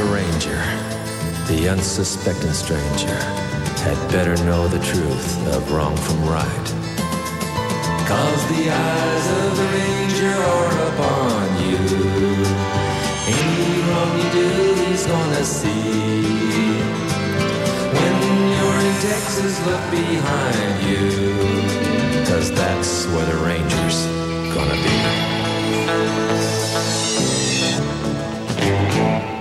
ranger, the unsuspecting stranger, had better know the truth of wrong from right. 'Cause the eyes of the ranger are upon you. Any wrong you do, he's gonna see. When you're in Texas, look behind you, 'cause that's where the ranger's gonna be.